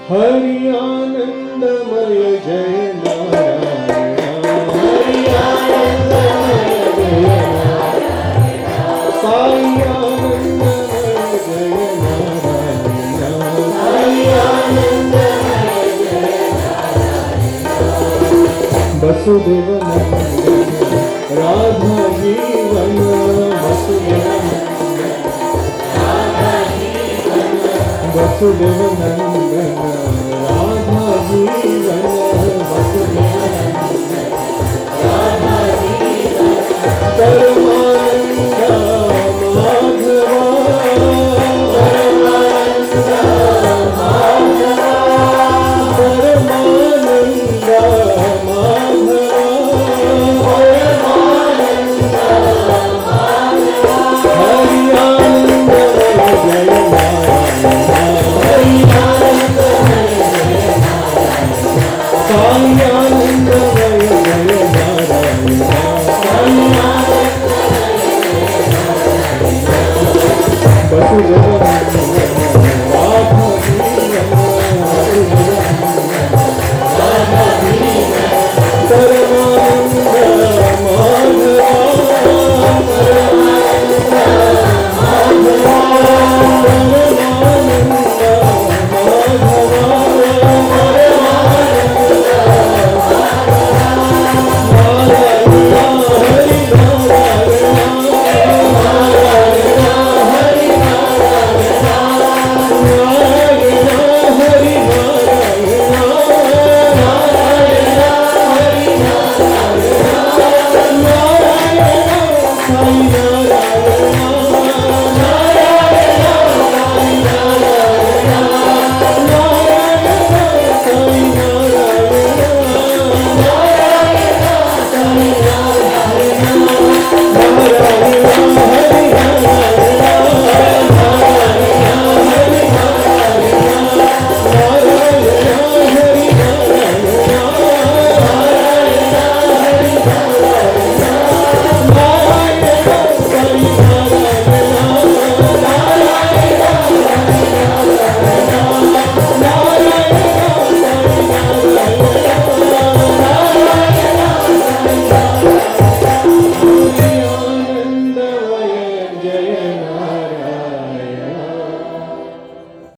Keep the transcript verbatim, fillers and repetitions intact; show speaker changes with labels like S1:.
S1: हरि आनंदमय जय नारायण, हरि आनंदमय जय नारायण, साई आनंदमय जय नारायण, साई आनंदमय जय नारायण। वसुदेव नंदन राधा जीवन, वसुदेव वसुदेव नंदन राधा जीवन, वसुदेव नंदन राधा जीवन, परमानंद माधवा, परमानंद माधवा, परमानंद माधवा, परमानंद माधवा, हरि आनंदमय जय नारायण, साई